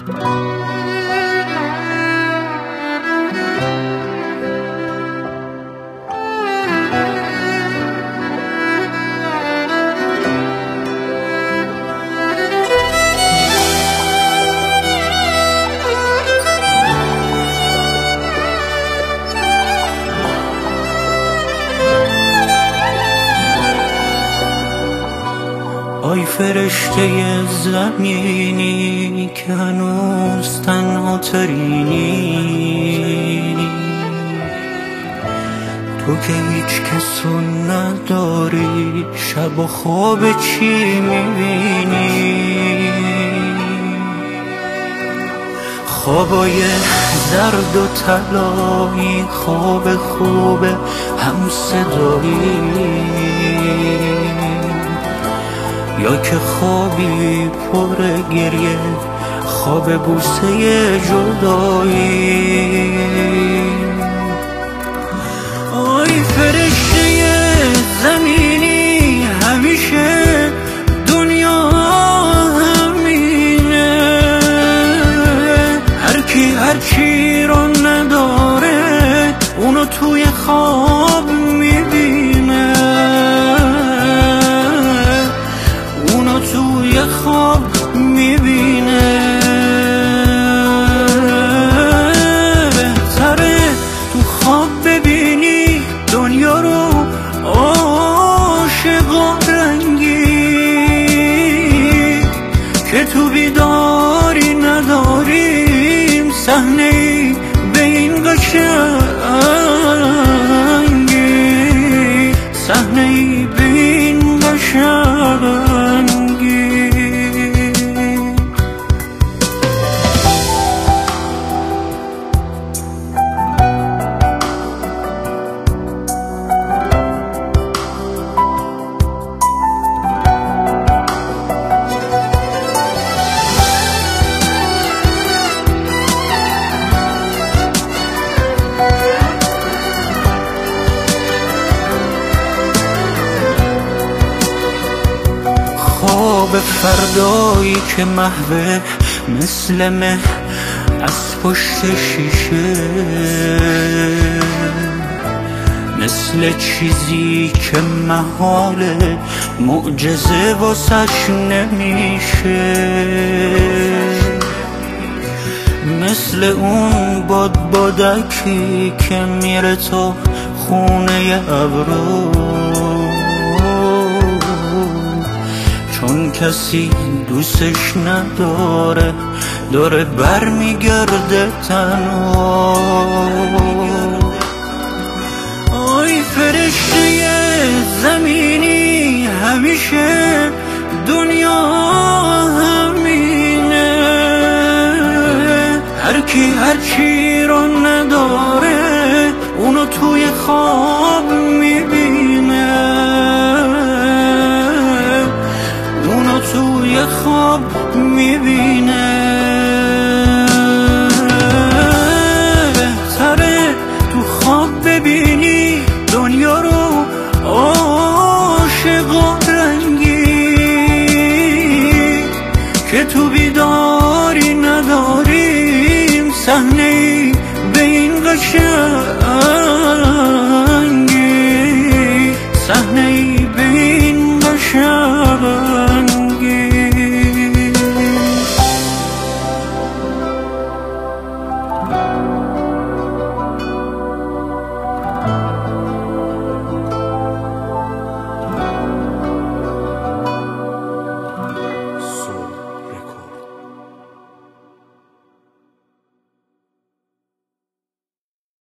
آی فرشته زمینی که هنوز تنها ترینی، تو که هیچ کسو نداری، شب و خواب چی میبینی؟ خوابای زرد و طلایی، خواب خوب هم صدایی، یا که خوابی پر گریه، خواب بوسه جدایی. آی فرشته زمینی، همیشه دنیا همینه، هر کی هر چی رو نداره اونو توی خواب میبینه، توی خواب میبینه. بهتره تو خواب ببینی دنیا رو عاشق و رنگی، که تو بیداری نداریم صحنه ای به این قشنگی، صحنه ای به این قشنگی. خواب فردایی که محوه مثل مه از پشت شیشه، مثل چیزی که محاله معجزه واسش نمیشه، مثل اون بادکی که میره تو خونه ابرو، چون کسی دوستش نداره داره بر میگرده تنها. آی فرشته زمینی، همیشه دنیا همینه، هر کی هر چی رو نداره اونو توی خواب میبینه.